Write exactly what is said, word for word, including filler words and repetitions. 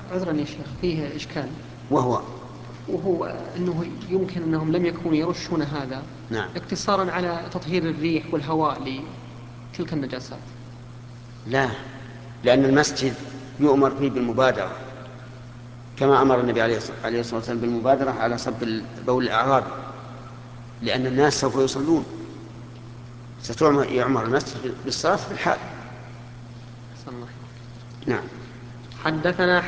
عذرا يا شيخ فيه إشكال، وهو وهو أنه يمكن أنهم لم يكونوا يرشون هذا نعم اقتصارا على تطهير الريح والهواء لتلك النجاسات. لا، لأن المسجد يؤمر فيه بالمبادرة كما أمر النبي عليه الصلاة والسلام بالمبادرة على صب بول الأعرابي، لأن الناس سوف يصلون، ستعمر المسجد بالصلاة في الحال. صلى الله. نعم. حدثنا